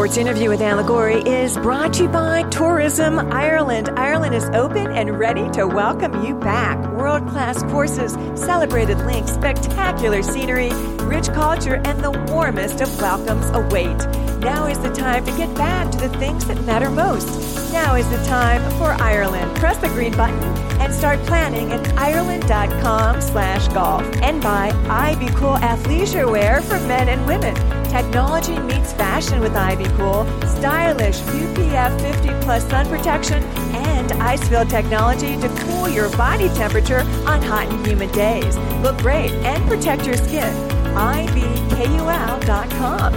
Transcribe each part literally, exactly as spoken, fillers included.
Sports Interview with Anne Liguori is brought to you by Tourism Ireland. Ireland is open and ready to welcome you back. World-class courses, celebrated links, spectacular scenery, rich culture, and the warmest of welcomes await. Now is the time to get back to the things that matter most. Now is the time for Ireland. Press the green button and start planning at Ireland.com slash golf. And buy Ivy Cool athleisure wear for men and women. Technology meets fashion with Ivy Cool. Stylish U P F fifty plus sun protection and ice-filled technology to cool your body temperature on hot and humid days. Look great and protect your skin. I V K U L dot com.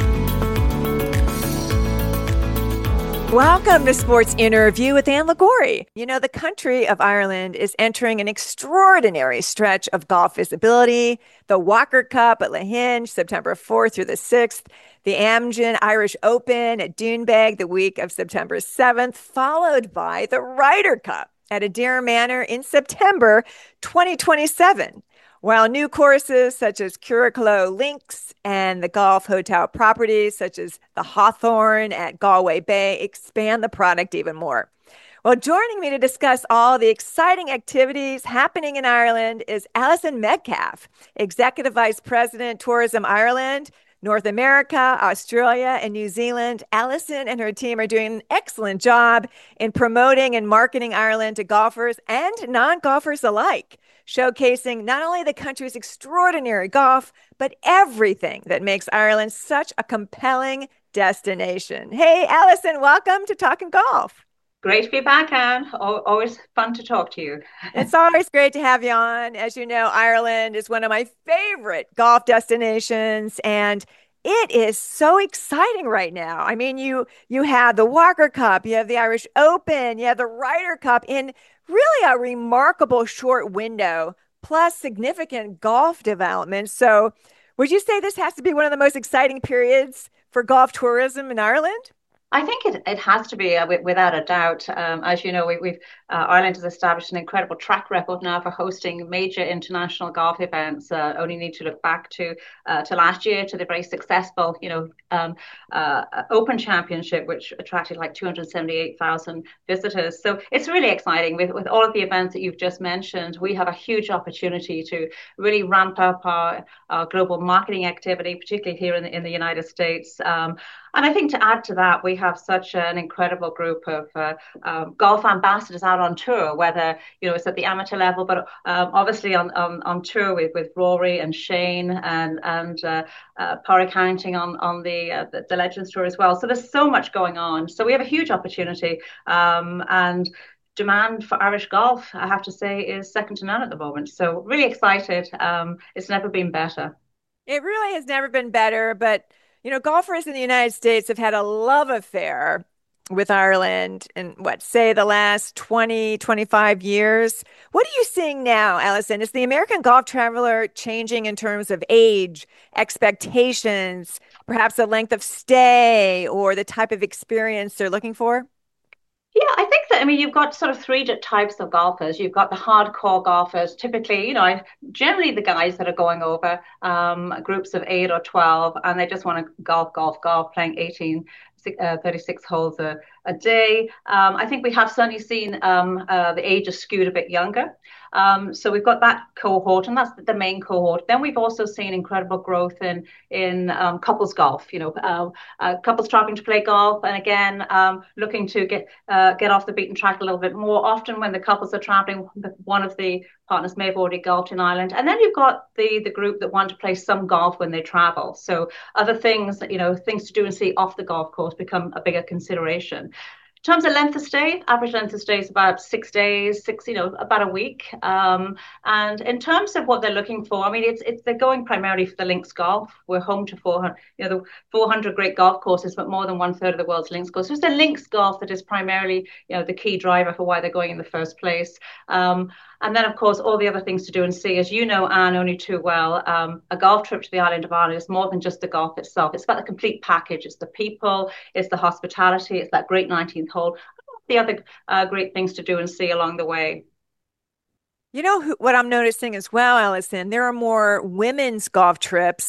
Welcome to Sports Interview with Anne Liguori. You know, the country of Ireland is entering an extraordinary stretch of golf visibility. The Walker Cup at Lahinch, September fourth through the sixth. The Amgen Irish Open at Doonbeg the week of September seventh, followed by the Ryder Cup at Adare Manor in September twenty twenty-seven. While new courses such as Curriclow Links and the golf hotel properties such as the Hawthorne at Galway Bay expand the product even more. Well, joining me to discuss all the exciting activities happening in Ireland is Alison Metcalf, Executive Vice President, Tourism Ireland, North America, Australia, and New Zealand. Alison and her team are doing an excellent job in promoting and marketing Ireland to golfers and non-golfers alike, showcasing not only the country's extraordinary golf, but everything that makes Ireland such a compelling destination. Hey, Alison, welcome to Talking Golf. Great to be back, Anne. Always fun to talk to you. It's always great to have you on. As you know, Ireland is one of my favorite golf destinations, and it is so exciting right now. I mean, you you have the Walker Cup, you have the Irish Open, you have the Ryder Cup in really a remarkable short window, plus significant golf development. So would you say this has to be one of the most exciting periods for golf tourism in Ireland? I think it, it has to be, uh, without a doubt. Um, as you know, we, we've uh, Ireland has established an incredible track record now for hosting major international golf events. Uh, only need to look back to uh, to last year, to the very successful, you know, um, uh, Open Championship, which attracted like two hundred seventy-eight thousand visitors. So it's really exciting. With with all of the events that you've just mentioned, we have a huge opportunity to really ramp up our, our global marketing activity, particularly here in the, in the United States. Um, And I think to add to that, we have such an incredible group of uh, um, golf ambassadors out on tour, whether, you know, it's at the amateur level, but um, obviously on, on, on tour with, with Rory and Shane and and uh, uh, Pádraig Harrington on, on the, uh, the the Legends Tour as well. So there's so much going on. So we have a huge opportunity, um, and demand for Irish golf, I have to say, is second to none at the moment. So really excited. Um, it's never been better. It really has never been better, but you know, golfers in the United States have had a love affair with Ireland in, what, say the last twenty, twenty-five years. What are you seeing now, Alison? Is the American golf traveler changing in terms of age, expectations, perhaps the length of stay, or the type of experience they're looking for? Yeah, I think that, I mean, you've got sort of three types of golfers. You've got the hardcore golfers, typically, you know, generally the guys that are going over um, groups of eight or twelve, and they just want to golf, golf, golf, playing eighteen, uh, thirty-six holes a, a day. Um, I think we have suddenly seen um, uh, the age is skewed a bit younger. Um, so we've got that cohort, and that's the main cohort. Then we've also seen incredible growth in in um, couples golf. You know, uh, uh, couples starting to play golf, and again um, looking to get uh, get off the beaten track a little bit more. Often when the couples are traveling, one of the partners may have already golfed in Ireland, and then you've got the the group that want to play some golf when they travel. So other things, you know, things to do and see off the golf course become a bigger consideration. In terms of length of stay, average length of stay is about six days, six, you know, about a week. Um, and in terms of what they're looking for, I mean, it's it's they're going primarily for the links golf. We're home to four hundred, you know, the four hundred great golf courses, but more than one third of the world's links courses. So it's the links golf that is primarily, you know, the key driver for why they're going in the first place. Um, And then, of course, all the other things to do and see. As you know, Anne, only too well, um, a golf trip to the island of Ireland is more than just the golf itself. It's about the complete package. It's the people, it's the hospitality, it's that great nineteenth hole, the other uh, great things to do and see along the way. You know who, what I'm noticing as well, Alison, there are more women's golf trips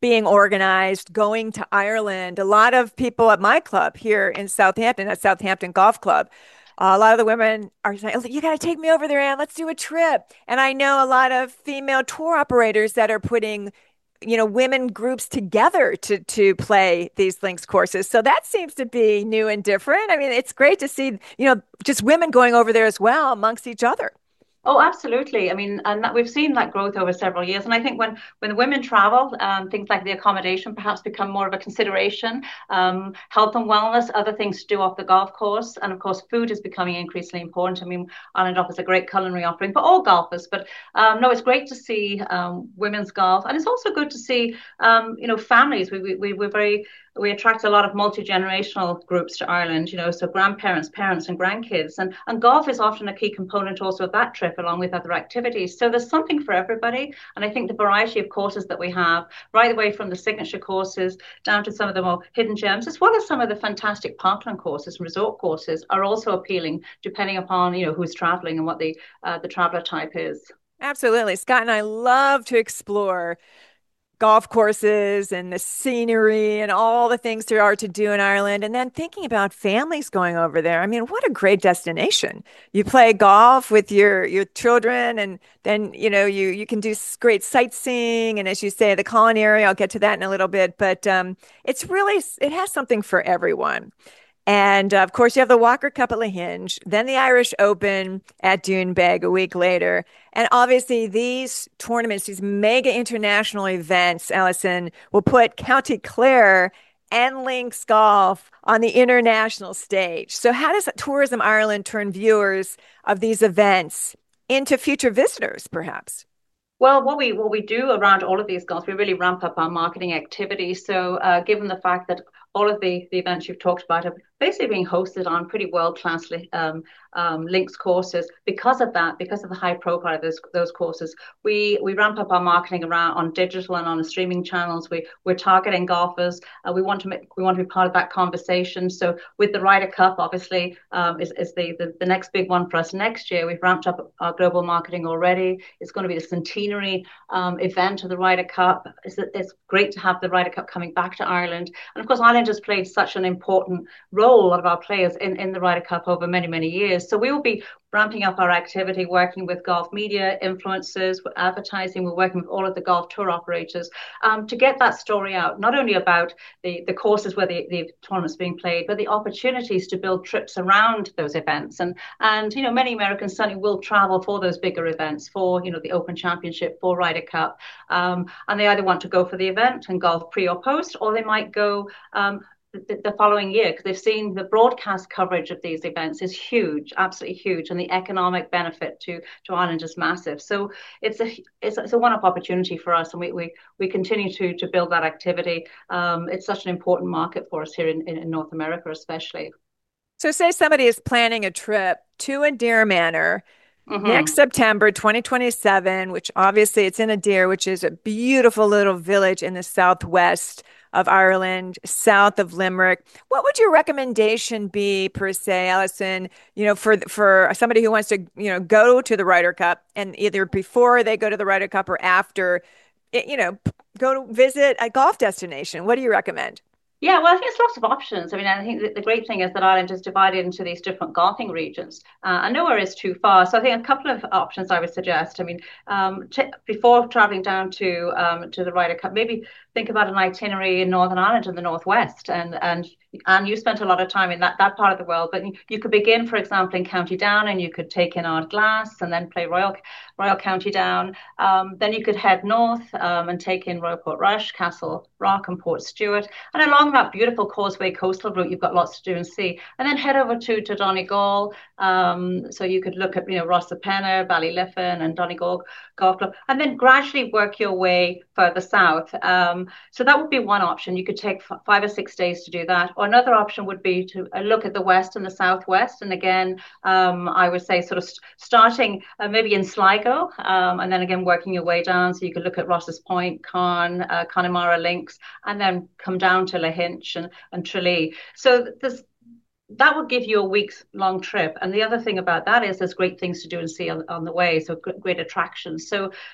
being organized, going to Ireland. A lot of people at my club here in Southampton, at Southampton Golf Club, uh, a lot of the women are saying, "Oh, you got to take me over there, Anne. Let's do a trip." And I know a lot of female tour operators that are putting, you know, women groups together to to play these links courses. So that seems to be new and different. I mean, it's great to see, you know, just women going over there as well amongst each other. Oh, absolutely. I mean, and that, we've seen that growth over several years. And I think when when the women travel, um, things like the accommodation perhaps become more of a consideration. Um, health and wellness, other things to do off the golf course, and of course, food is becoming increasingly important. I mean, Island offers a great culinary offering for all golfers. But um, no, it's great to see um, women's golf, and it's also good to see um, you know families. We we we're very we attract a lot of multi-generational groups to Ireland, you know, so grandparents, parents, and grandkids. And, and golf is often a key component also of that trip, along with other activities. So there's something for everybody. And I think the variety of courses that we have, right away from the signature courses down to some of the more hidden gems, as well as some of the fantastic parkland courses and resort courses, are also appealing, depending upon, you know, who's traveling and what the uh, the traveler type is. Absolutely. Scott and I love to explore golf courses and the scenery and all the things there are to do in Ireland. And then thinking about families going over there. I mean, what a great destination. You play golf with your your children, and then, you know, you you can do s- great sightseeing, and as you say, the culinary, I'll get to that in a little bit, but um it's really it has something for everyone. And uh, of course, you have the Walker Cup at Lahinch, then the Irish Open at Doonbeg a week later. And obviously, these tournaments, these mega international events, Allison, will put County Clare and Links Golf on the international stage. So, how does Tourism Ireland turn viewers of these events into future visitors, perhaps? Well, what we what we do around all of these goals, we really ramp up our marketing activity. So, uh, given the fact that all of the, the events you've talked about are basically being hosted on pretty world-class um, um, links courses, because of that, because of the high profile of those those courses, we we ramp up our marketing around on digital and on the streaming channels. We we're targeting golfers. Uh, we want to make we want to be part of that conversation. So, with the Ryder Cup, obviously, um, is is the, the the next big one for us next year. We've ramped up our global marketing already. It's going to be the centenary um, event of the Ryder Cup. It's, it's great to have the Ryder Cup coming back to Ireland. And of course, Ireland has played such an important role, a lot of our players in, in the Ryder Cup over many, many years. So we will be ramping up our activity, working with golf media, influencers, with advertising. We're working with all of the golf tour operators um, to get that story out, not only about the, the courses where the, the tournament's being played, but the opportunities to build trips around those events. And, and, you know, many Americans certainly will travel for those bigger events, for, you know, the Open Championship, for Ryder Cup. Um, and they either want to go for the event and golf pre or post, or they might go um, the, the following year, because they've seen the broadcast coverage of these events is huge, absolutely huge, and the economic benefit to to Ireland is massive. So it's a it's, it's a one-up opportunity for us, and we we we continue to to build that activity. Um, it's such an important market for us here in, in, in North America, especially. So, say somebody is planning a trip to Adair Manor next Mm-hmm. September twenty twenty-seven, which obviously it's in Adair, which is a beautiful little village in the southwest of Ireland, south of Limerick. What would your recommendation be, per se, Allison, you know, for for somebody who wants to, you know, go to the Ryder Cup, and either before they go to the Ryder Cup or after, it, you know, go to visit a golf destination? What do you recommend? Yeah, well, I think it's lots of options. I mean, I think that the great thing is that Ireland is divided into these different golfing regions, uh, and nowhere is too far. So I think a couple of options I would suggest. I mean, um, t before traveling down to um, to the Ryder Cup, maybe think about an itinerary in Northern Ireland and the Northwest, and and and you spent a lot of time in that that part of the world. But you, you could begin, for example, in County Down, and you could take in Ardglass, and then play Royal Royal County Down. Um, then you could head north um, and take in Royal Portrush, Castle Rock, and Port Stewart, and along that beautiful Causeway coastal route, you've got lots to do and see. And then head over to, to Donegal. Um, so you could look at, you know, Rosapenna, Ballyliffin, and Donegal Golf Club, and then gradually work your way further south. Um, so that would be one option. You could take f- five or six days to do that. Or another option would be to uh, look at the west and the southwest. And again, um, I would say sort of st- starting uh, maybe in Sligo, um, and then again working your way down. So you could look at Ross's Point, Carn, uh, Connemara Links, and then come down to Lahinch and, and Tralee. So there's that will give you a week's long trip. And the other thing about that is there's great things to do and see on, on the way. So great attractions. So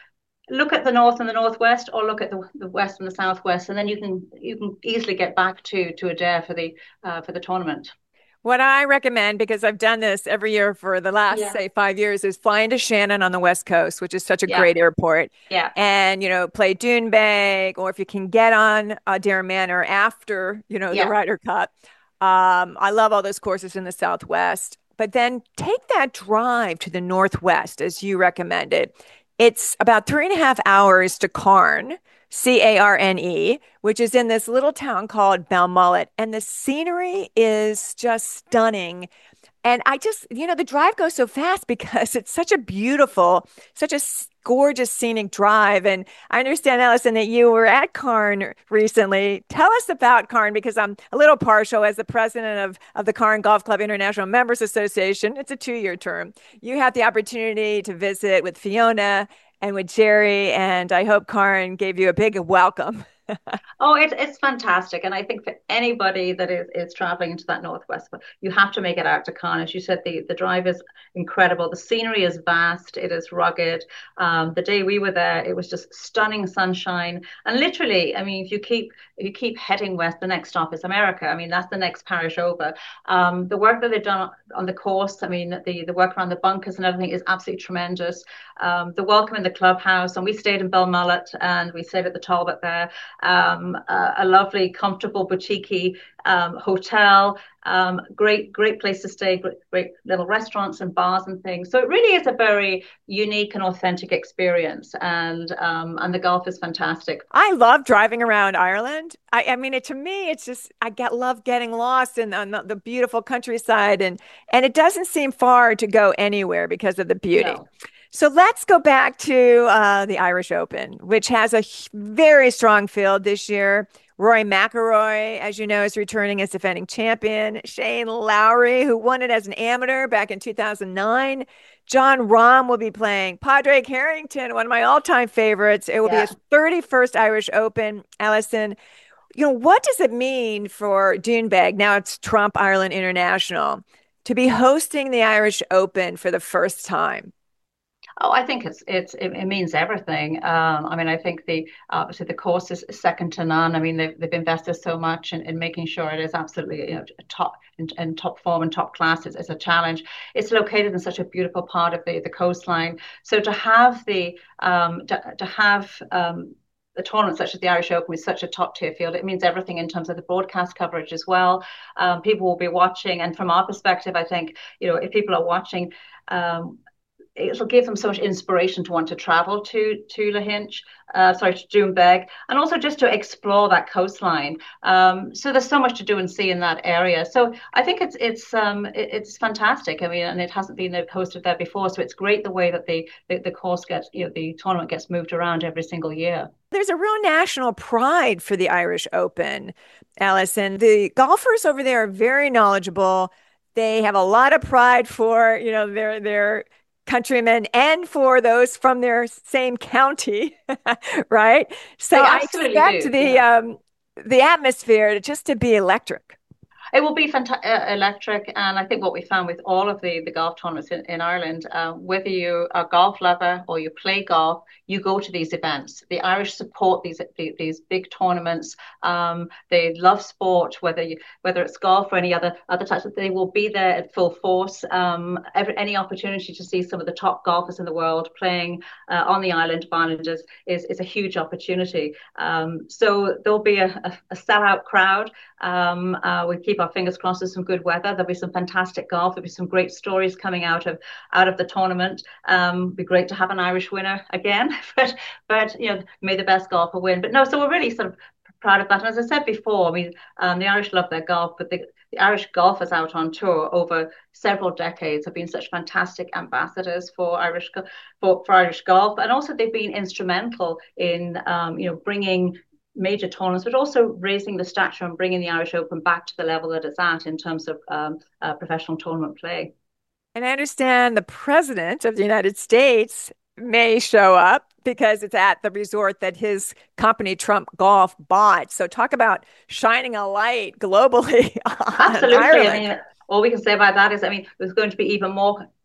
look at the north and the northwest, or look at the, the west and the southwest, and then you can you can easily get back to to Adair for the uh, for the tournament. What I recommend, because I've done this every year for the last, Yeah, say, five years, is flying to Shannon on the West Coast, which is such a yeah, great airport. yeah, And, you know, play Doonbeg, or if you can get on uh, Dare Manor after, you know, the yeah. Ryder Cup. Um, I love all those courses in the Southwest. But then take that drive to the Northwest, as you recommended. It's about three and a half hours to Cairn, C A R N E, which is in this little town called Balmullet. And the scenery is just stunning. And I just, you know, the drive goes so fast because it's such a beautiful, such a s- gorgeous scenic drive. And I understand, Allison, that you were at Cairn recently. Tell us about Cairn because I'm a little partial as the president of, of the Cairn Golf Club International Members Association. It's a two-year term. You had the opportunity to visit with Fiona and with Jerry, and I hope Cairn gave you a big welcome. Oh, it's it's fantastic, and I think for anybody that is is traveling into that northwest, you have to make it out to Cannes. As you said, the the drive is incredible. The scenery is vast. It is rugged. Um, the day we were there, it was just stunning sunshine, and literally, I mean, if you keep if you keep heading west, the next stop is America. I mean, that's the next parish over. Um, the work that they've done on the course, I mean, the the work around the bunkers and everything is absolutely tremendous. Um, the welcome in the clubhouse, and we stayed in Belmullet, and we stayed at the Talbot there. Um, a, a lovely, comfortable, boutique um, hotel, um, great, great place to stay, great, great little restaurants and bars and things. So it really is a very unique and authentic experience, and um, and the golf is fantastic. I love driving around Ireland. I, I mean, it, to me, it's just I get love getting lost in on the, the beautiful countryside, and and it doesn't seem far to go anywhere because of the beauty. No. So let's go back to uh, the Irish Open, which has a h- very strong field this year. Rory McIlroy, as you know, is returning as defending champion. Shane Lowry, who won it as an amateur back in two thousand nine. John Rahm will be playing Padraig Harrington, one of my all-time favorites. It will be Yeah. his thirty-first Irish Open. Allison, you know, what does it mean for Doonbeg, now it's Trump Ireland International, to be hosting the Irish Open for the first time? Oh, I think it's it's it, it means everything. Um, I mean, I think the obviously the course is second to none. I mean, they've they've invested so much in, in making sure it is absolutely, you know, top in, in top form and top class. It's, it's a challenge. It's located in such a beautiful part of the the coastline. So to have the um to, to have um the tournament such as the Irish Open with such a top tier field, it means everything in terms of the broadcast coverage as well. Um, people will be watching, and from our perspective, I think, you know, if people are watching. Um, it'll give them so much inspiration to want to travel to to Lahinch, uh, sorry, to Doonbeg, and also just to explore that coastline. Um, so there's so much to do and see in that area. So I think it's it's um, it, it's fantastic. I mean, and it hasn't been hosted there before, so it's great the way that the the, the course gets, you know, the tournament gets moved around every single year. There's a real national pride for the Irish Open, Allison. The golfers over there are very knowledgeable. They have a lot of pride for, you know, their their countrymen and for those from their same county, right? So They I absolutely expect do. the Yeah. um the atmosphere to just to be electric. It will be fantastic, uh, electric, and I think what we found with all of the the golf tournaments in, in Ireland, uh, whether you are a golf lover or you play golf, you go to these events. The Irish support these the, these big tournaments. Um, they love sport, whether you whether it's golf or any other other types. They will be there at full force. Um, every, any opportunity to see some of the top golfers in the world playing uh, on the island of Ireland is is, is a huge opportunity. Um, so there'll be a, a, a sellout crowd. Um, uh, we keep our fingers crossed with some good weather. There'll be some fantastic golf. There'll be some great stories coming out of out of the tournament. Um, it'd be great to have an Irish winner again, but but you know, may the best golfer win. But no, so we're really sort of proud of that. And as I said before, I mean, um, the Irish love their golf, but the, the Irish golfers out on tour over several decades have been such fantastic ambassadors for Irish for, for Irish golf, and also they've been instrumental in um, you know, bringing major tournaments, but also raising the stature and bringing the Irish Open back to the level that it's at in terms of um, uh, professional tournament play. And I understand the president of the United States may show up because it's at the resort that his company, Trump Golf, bought. So talk about shining a light globally on Absolutely. I Ireland. mean, all we can say about that is, I mean, there's going to be even more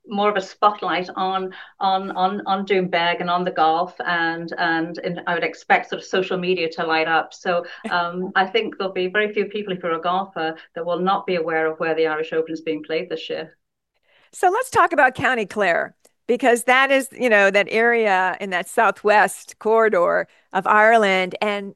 more of a spotlight on on on on Doonbeg and on the golf, and and and I would expect sort of social media to light up. So um, I think there'll be very few people, if you're a golfer, that will not be aware of where the Irish Open is being played this year. So let's talk about County Clare because that is, you know, that area in that southwest corridor of Ireland. And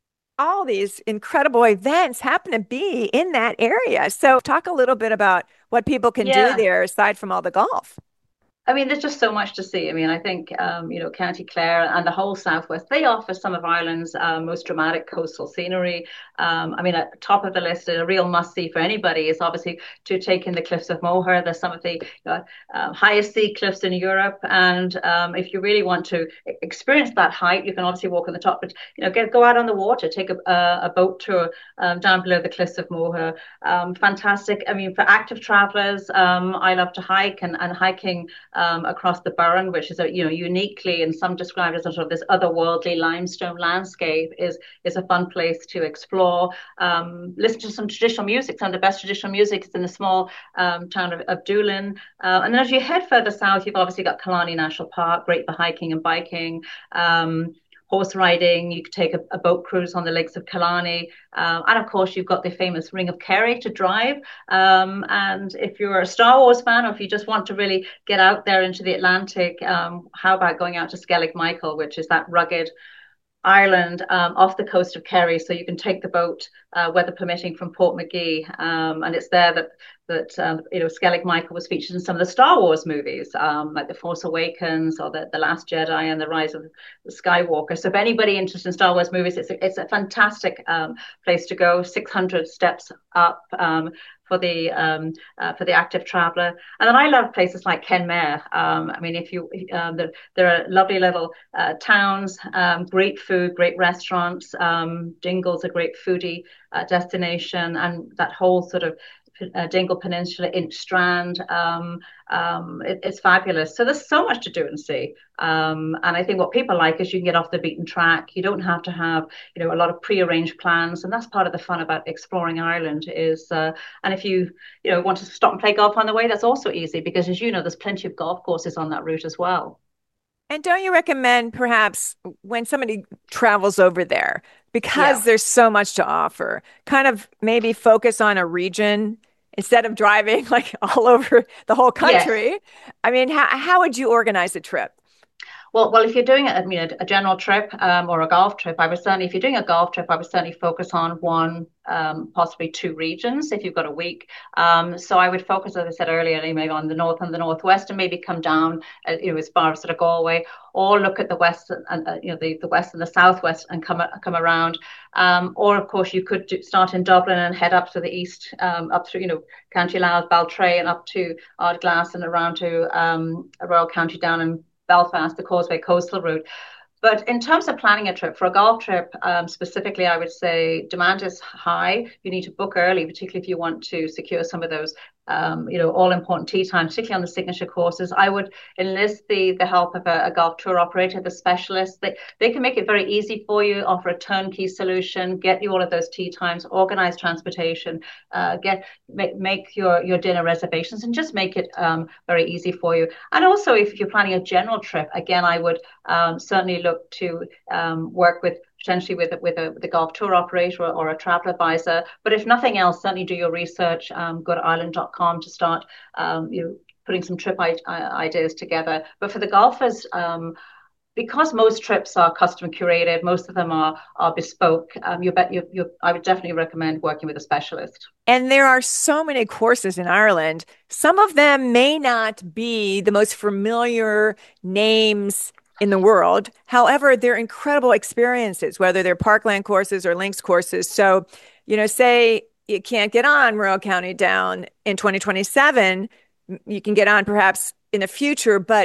all these incredible events happen to be in that area. So talk a little bit about what people can do Yeah. there aside from all the golf. I mean, there's just so much to see. I mean, I think, um, you know, County Clare and the whole Southwest, they offer some of Ireland's uh, most dramatic coastal scenery. Um, I mean, at the top of the list, a real must-see for anybody is obviously to take in the cliffs of Moher. They're some of the uh, uh, highest sea cliffs in Europe. And um, if you really want to experience that height, you can obviously walk on the top, but, you know, get go out on the water, take a, a, a boat tour um, down below the cliffs of Moher. Um, fantastic. I mean, for active travelers, um, I love to hike, and, and hiking um, across the Burren, which is a, you know, uniquely, and some describe it as a sort of this otherworldly limestone landscape, is is a fun place to explore. Um, listen to some traditional music. Some of the best traditional music is in the small um, town of, of Doolin. Uh, and then as you head further south, you've obviously got Killarney National Park, great for hiking and biking. Um, horse riding. You could take a, a boat cruise on the lakes of Killarney. Uh, and of course, you've got the famous Ring of Kerry to drive. Um, and if you're a Star Wars fan, or if you just want to really get out there into the Atlantic, um, how about going out to Skellig Michael, which is that rugged Ireland um, off the coast of Kerry, so you can take the boat, uh, weather permitting, from Portmagee, um, and it's there that that um, you know Skellig Michael was featured in some of the Star Wars movies, um, like The Force Awakens or the, the Last Jedi and the Rise of the Skywalker. So if anybody interested in Star Wars movies, it's a, it's a fantastic um, place to go. six hundred steps up. Um, for the um, uh, for the active traveler. And then I love places like Kenmare. Um, I mean, if you um, there, there are lovely little uh, towns, um, great food, great restaurants. Um, Dingle's a great foodie uh, destination, and that whole sort of uh, Dingle Peninsula, Inch Strand. Um, um, it, it's fabulous. So there's so much to do and see. Um, and I think what people like is you can get off the beaten track. You don't have to have, you know, a lot of pre-arranged plans, and that's part of the fun about exploring Ireland. Is uh, and if you, you know, want to stop and play golf on the way, that's also easy because, as you know, there's plenty of golf courses on that route as well. And don't you recommend perhaps when somebody travels over there, because Yeah. there's so much to offer, kind of maybe focus on a region instead of driving like all over the whole Yes. country? I mean, how, how would you organize a trip? Well, well, if you're doing a, I mean, a, a general trip um, or a golf trip, I would certainly, if you're doing a golf trip, I would certainly focus on one, um, possibly two regions if you've got a week. Um, so I would focus, as I said earlier, maybe on the north and the northwest, and maybe come down, uh, you know, as far as sort of Galway, or look at the west and uh, you know the, the west and the southwest and come come around. Um, or of course, you could do, start in Dublin and head up to the east, um, up through you know County Louth, Baltray, and up to Ardglass and around to um, Royal County down in Belfast, the Causeway Coastal Route. But in terms of planning a trip, for a golf trip um, specifically, I would say demand is high. You need to book early, particularly if you want to secure some of those, um, you know, all important tee times, particularly on the signature courses. I would enlist the the help of a, a golf tour operator, the specialist. They they can make it very easy for you, offer a turnkey solution, get you all of those tee times, organize transportation, uh, get make, make your your dinner reservations, and just make it um, very easy for you. And also, if you're planning a general trip, again, I would um, certainly look to um, work with potentially with with a, with a golf tour operator or, or a travel advisor. But if nothing else, certainly do your research. Um, go to ireland dot com to start um, you know, putting some trip I- ideas together. But for the golfers, um, because most trips are custom curated, most of them are are bespoke. Um, you bet you, you I would definitely recommend working with a specialist. And there are so many courses in Ireland. Some of them may not be the most familiar names in the world. However, they're incredible experiences, whether they're parkland courses or links courses. So, you know, say you can't get on Royal County Down in twenty twenty-seven, you can get on perhaps in the future, but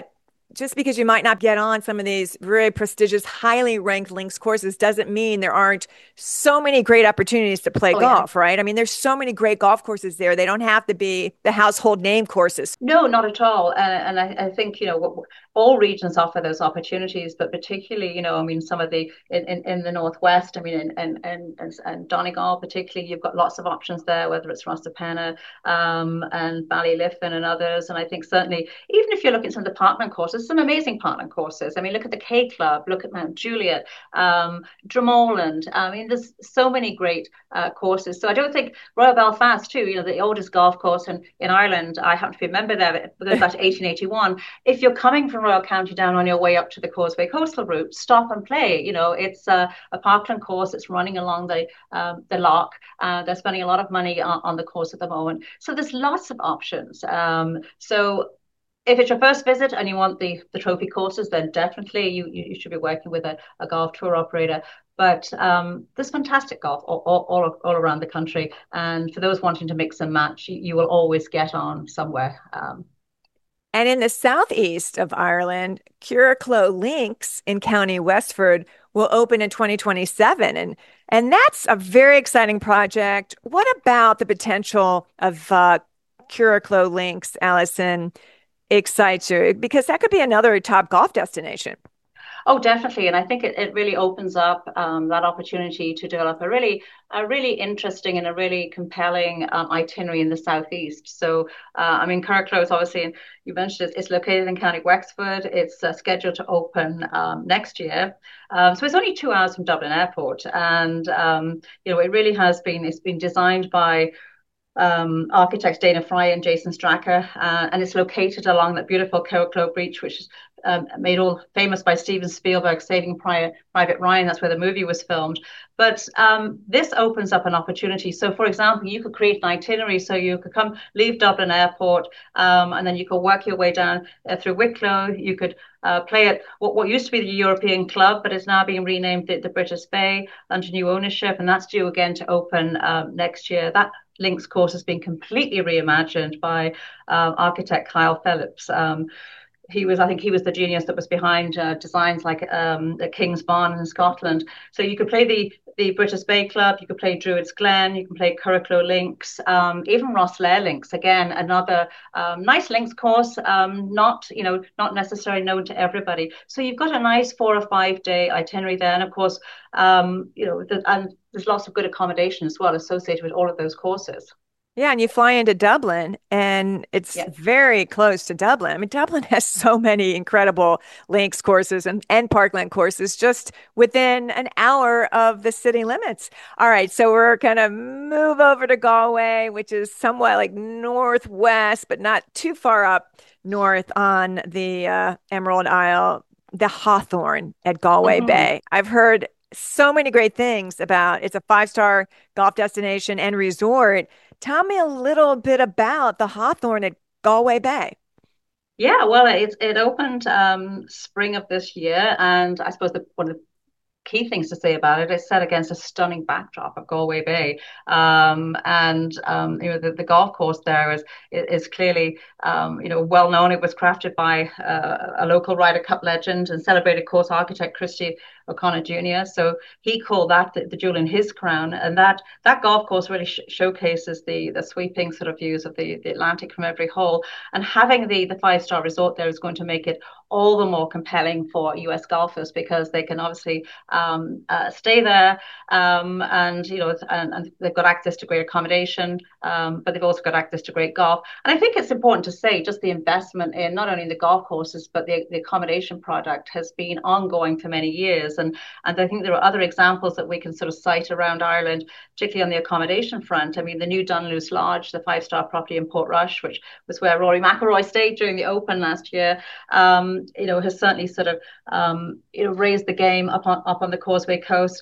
just because you might not get on some of these very prestigious, highly ranked links courses doesn't mean there aren't so many great opportunities to play Oh yeah. golf, right? I mean, there's so many great golf courses there. They don't have to be the household name courses. No, not at all. Uh, and I, I think, you know, all regions offer those opportunities, but particularly, you know, I mean, some of the in, in, in the Northwest, I mean, and and and, and Donegal, particularly, you've got lots of options there, whether it's Rosapenna um, and Ballyliffin and others. And I think certainly, even if you're looking at some of the Parkland courses, some amazing Parkland courses. I mean, look at the K Club, look at Mount Juliet, um, Drummond. I mean, there's so many great uh, courses. So I don't think Royal Belfast, too, you know, the oldest golf course in, in Ireland, I happen to be a member there, it goes back to eighteen eighty-one. If you're coming from Royal County Down on your way up to the Causeway Coastal Route, stop and play. You know, it's a, a Parkland course. It's running along the um, the loch. Uh, they're spending a lot of money on, on the course at the moment. So there's lots of options. Um, so if it's your first visit and you want the the trophy courses, then definitely you you should be working with a, a golf tour operator. But um, there's fantastic golf all, all, all around the country. And for those wanting to mix and match, you, you will always get on somewhere. Um, And in the southeast of Ireland, Curracloe Links in County Westford will open in twenty twenty-seven. And, and that's a very exciting project. What about the potential of uh, Curracloe Links, Alison, excites you? Because that could be another top golf destination. Oh, definitely. And I think it, it really opens up um, that opportunity to develop a really, a really interesting and a really compelling um, itinerary in the southeast. So, uh, I mean, Carricklow is obviously, you mentioned it, it's located in County Wexford. It's uh, scheduled to open um, next year. Um, so it's only two hours from Dublin Airport. And, um, you know, it really has been, it's been designed by um, architects Dana Fry and Jason Stracker, uh, and it's located along that beautiful Carrickloe Beach, which is um, made all famous by Steven Spielberg, Saving Pri- Private Ryan. That's where the movie was filmed. But um, this opens up an opportunity. So, for example, you could create an itinerary. So you could come, leave Dublin Airport, um, and then you could work your way down uh, through Wicklow. You could uh, play at what, what used to be the European Club, but is now being renamed the, the British Bay under new ownership, and that's due again to open um, next year. That Links course has been completely reimagined by um, architect Kyle Phillips. Um, he was, I think, he was the genius that was behind uh, designs like um, the King's Barn in Scotland. So you could play the the British Bay Club, you could play Druids Glen, you can play Curracloe Links, um, even Rosslare Links. Again, another um, nice links course, um, not you know not necessarily known to everybody. So you've got a nice four or five day itinerary there, and of course, um, you know, the, and there's lots of good accommodation as well associated with all of those courses. Yeah, and you fly into Dublin, and it's Yeah. very close to Dublin. I mean, Dublin has so many incredible links courses and, and parkland courses just within an hour of the city limits. All right, so we're gonna move over to Galway, which is somewhat like northwest, but not too far up north on the uh, Emerald Isle, the Hawthorne at Galway Mm-hmm. Bay. I've heard so many great things about it's a five-star golf destination and resort. Tell me a little bit about the Hawthorne at Galway Bay. Yeah, well, it it opened um, spring of this year, and I suppose the, one of the key things to say about it is set against a stunning backdrop of Galway Bay, um, and um, you know the, the golf course there is is clearly um, you know well known. It was crafted by uh, a local Ryder Cup legend and celebrated course architect Christy O'Connor Junior So he called that the, the jewel in his crown, and that that golf course really sh- showcases the the sweeping sort of views of the, the Atlantic from every hole. And having the the five star resort there is going to make it all the more compelling for U S golfers because they can obviously um, uh, stay there, um, and you know, and, and they've got access to great accommodation, um, but they've also got access to great golf. And I think it's important to say just the investment in not only the golf courses but the, the accommodation product has been ongoing for many years. And and I think there are other examples that we can sort of cite around Ireland, particularly on the accommodation front. I mean, the new Dunluce Lodge, the five star property in Portrush, which was where Rory McIlroy stayed during the Open last year, um, you know, has certainly sort of um, you know raised the game up on up on the Causeway Coast.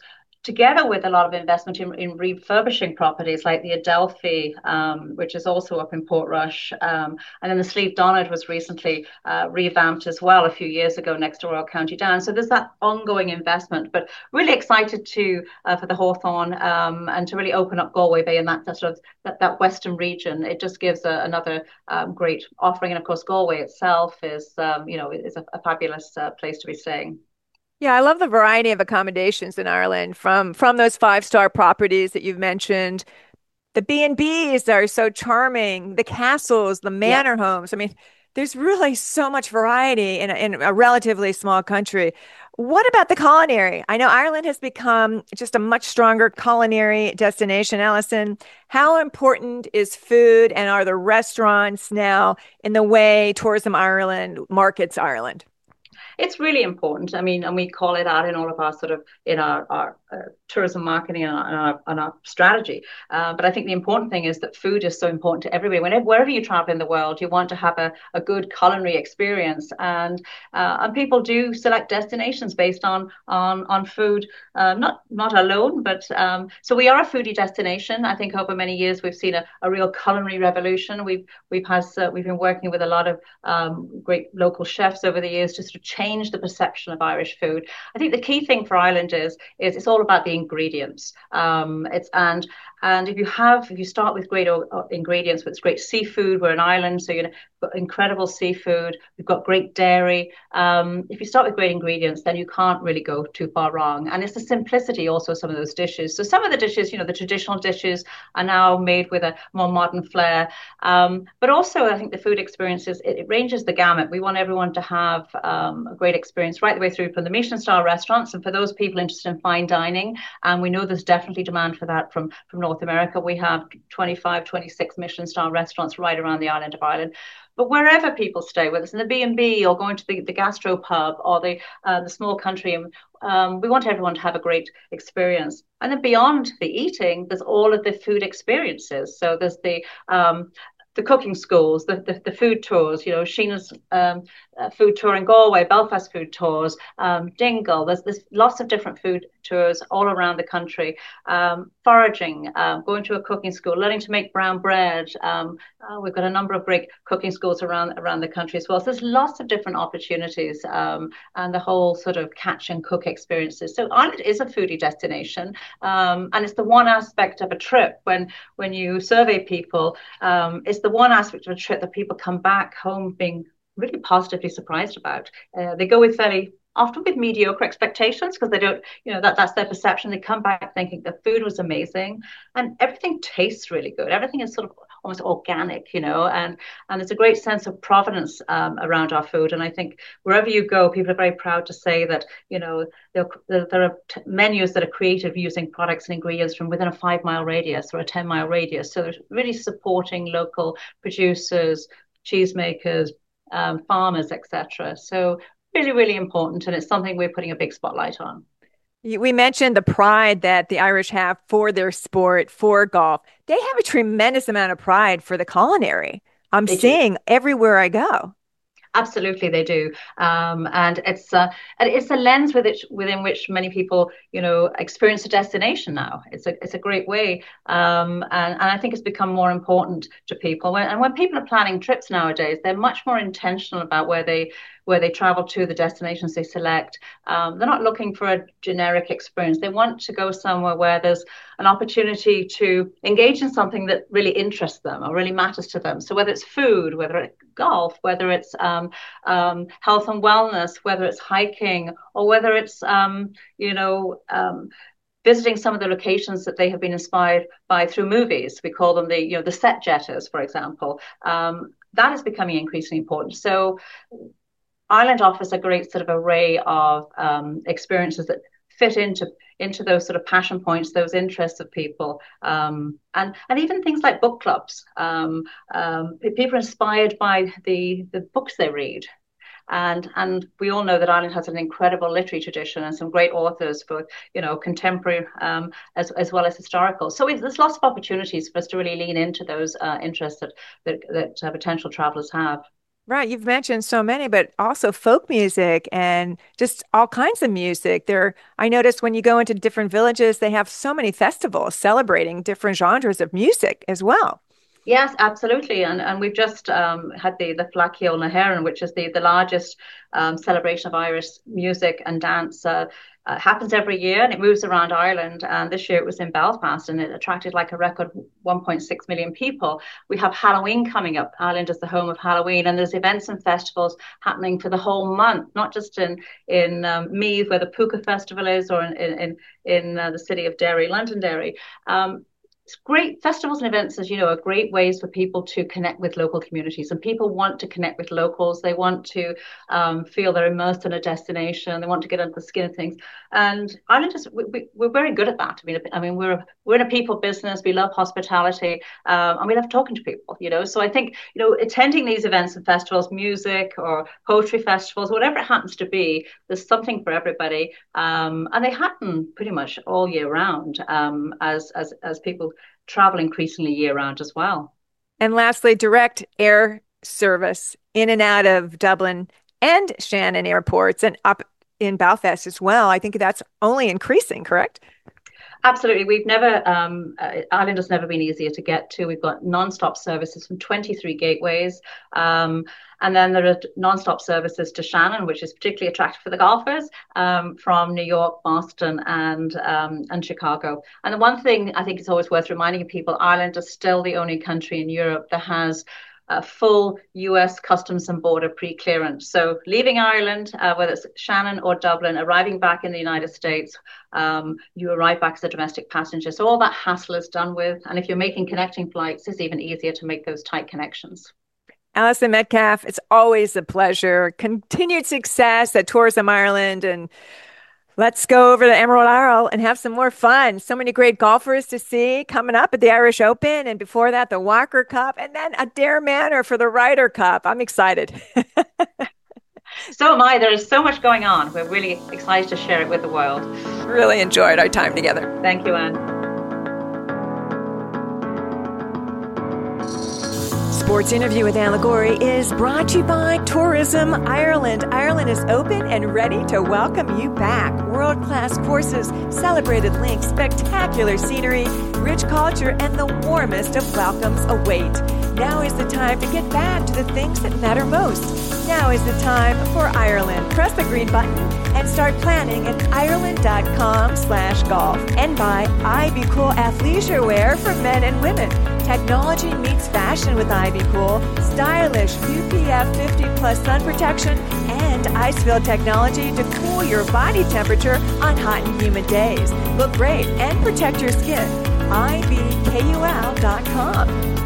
together with a lot of investment in, in refurbishing properties like the Adelphi, um, which is also up in Portrush. Um, and then the Slieve Donard was recently uh, revamped as well a few years ago next to Royal County Down. So there's that ongoing investment, but really excited to uh, for the Hawthorn um, and to really open up Galway Bay and that, that sort of that, that western region. It just gives a, another um, great offering. And of course, Galway itself is, um, you know, is a, a fabulous uh, place to be staying. Yeah, I love the variety of accommodations in Ireland from from those five-star properties that you've mentioned. The B and B's are so charming, the castles, the Yeah. manor homes. I mean, there's really so much variety in a, in a relatively small country. What about the culinary? I know Ireland has become just a much stronger culinary destination, Alison. How important is food and are the restaurants now in the way Tourism Ireland markets Ireland? It's really important. I mean, and we call it out in all of our sort of in our, our uh, tourism marketing and our, and our, and our strategy. Uh, but I think the important thing is that food is so important to everybody. Whenever wherever you travel in the world, you want to have a, a good culinary experience, and uh, and people do select destinations based on on on food, uh, not not alone, but um, so we are a foodie destination. I think over many years we've seen a, a real culinary revolution. We've we've has uh, we've been working with a lot of um, great local chefs over the years to sort of change the perception of Irish food. I think the key thing for Ireland is is it's all about the ingredients. Um, it's and and if you have if you start with great ingredients, with great seafood, we're an island, so you know we've got incredible seafood. We've got great dairy. Um, if you start with great ingredients, then you can't really go too far wrong. And it's the simplicity also of some of those dishes. So some of the dishes, you know, the traditional dishes are now made with a more modern flair. Um, but also, I think the food experiences it, it ranges the gamut. We want everyone to have um, a great experience right the way through from the Michelin star restaurants, and for those people interested in fine dining, and we know there's definitely demand for that from from North America. We have twenty-five, twenty-six Michelin star restaurants right around the island of Ireland. But wherever people stay, whether it's in the B and B or going to the, the gastro pub or the uh, the small country, um, we want everyone to have a great experience. And then beyond the eating, there's all of the food experiences. So there's the um, the cooking schools, the, the, the food tours, you know, Sheena's um, uh, food tour in Galway, Belfast food tours, um, Dingle. There's, there's lots of different food tours all around the country. Um, foraging, um, going to a cooking school, learning to make brown bread. Um, uh, we've got a number of great cooking schools around around the country as well. So there's lots of different opportunities um, and the whole sort of catch and cook experiences. So Ireland is a foodie destination, um, and it's the one aspect of a trip when when you survey people, um, it's the one aspect of a trip that people come back home being really positively surprised about. Uh, they go with fairly often with mediocre expectations because they don't, you know, that that's their perception. They come back thinking the food was amazing and everything tastes really good. Everything is sort of almost organic, you know, and and there's a great sense of provenance um, around our food. And I think wherever you go, people are very proud to say that, you know, there, there are t- menus that are created using products and ingredients from within a five mile radius or a ten mile radius. So they're really supporting local producers, cheesemakers, um, farmers, et cetera. So really, really important. And it's something we're putting a big spotlight on. We mentioned the pride that the Irish have for their sport, for golf. They have a tremendous amount of pride for the culinary. I'm They do. seeing everywhere I go. Absolutely, they do, um, and it's uh, and it's a lens with it, within which many people, you know, experience a destination now. It's a it's a great way, um, and and I think it's become more important to people. When, and when people are planning trips nowadays, they're much more intentional about where they where they travel to, the destinations they select. Um, they're not looking for a generic experience. They want to go somewhere where there's an opportunity to engage in something that really interests them or really matters to them. So whether it's food, whether it's golf, whether it's um, um, health and wellness, whether it's hiking, or whether it's um, you know. Um, visiting some of the locations that they have been inspired by through movies. We call them the, you know, the set jetters, for example. Um, that is becoming increasingly important. So Ireland offers a great sort of array of um, experiences that fit into into those sort of passion points, those interests of people, um, and and even things like book clubs. Um, um, people are inspired by the the books they read. And and we all know that Ireland has an incredible literary tradition and some great authors, both you know contemporary um, as as well as historical. So it, there's lots of opportunities for us to really lean into those uh, interests that that, that uh, potential travellers have. Right. You've mentioned so many, but also folk music and just all kinds of music. There, I noticed when you go into different villages, they have so many festivals celebrating different genres of music as well. Yes, absolutely. And and we've just um, had the the Flaccio na hÉireann, which is the the largest um, celebration of Irish music and dance. Uh, uh, happens every year and it moves around Ireland. And this year it was in Belfast and it attracted like a record one point six million people. We have Halloween coming up. Ireland is the home of Halloween, and there's events and festivals happening for the whole month, not just in in um, Meath where the Puka Festival is, or in in in uh, the city of Derry, Londonderry. Um, it's great. Festivals and events, as you know, are great ways for people to connect with local communities, and people want to connect with locals. They want to um, feel they're immersed in a destination. They want to get under the skin of things. And Ireland is we, we, we're very good at that. I mean, I mean, we're we're in a people business. We love hospitality, um, and we love talking to people. You know, so I think you know attending these events and festivals, music or poetry festivals, whatever it happens to be, there's something for everybody, um, and they happen pretty much all year round um, as as as people travel increasingly year round as well. And lastly, direct air service in and out of Dublin and Shannon airports and up in Belfast as well. I think that's only increasing, correct? Absolutely. We've never, um, uh, Ireland has never been easier to get to. We've got non-stop services from twenty-three gateways. Um, and then there are non-stop services to Shannon, which is particularly attractive for the golfers, um, from New York, Boston, and um, and Chicago. And the one thing I think is always worth reminding people, Ireland is still the only country in Europe that has a full U S Customs and Border pre-clearance. So leaving Ireland, uh, whether it's Shannon or Dublin, arriving back in the United States, um, you arrive back as a domestic passenger. So all that hassle is done with. And if you're making connecting flights, it's even easier to make those tight connections. Alison Metcalf, it's always a pleasure. Continued success at Tourism Ireland, and let's go over to Emerald Isle and have some more fun. So many great golfers to see coming up at the Irish Open, and before that, the Walker Cup, and then Adare Manor for the Ryder Cup. I'm excited. So am I. There is so much going on. We're really excited to share it with the world. Really enjoyed our time together. Thank you, Anne. Sports Interview with Anne Liguori is brought to you by Tourism Ireland. Ireland is open and ready to welcome you back. World-class courses, celebrated links, spectacular scenery, rich culture, and the warmest of welcomes await. Now is the time to get back to the things that matter most. Now is the time for Ireland. Press the green button and start planning at Ireland.com slash golf. And by Ivy Cool athleisure wear for men and women. Technology meets fashion with Ivy Cool. Stylish U P F fifty plus sun protection and ice-filled technology to cool your body temperature on hot and humid days. Look great and protect your skin. I V K U L dot com.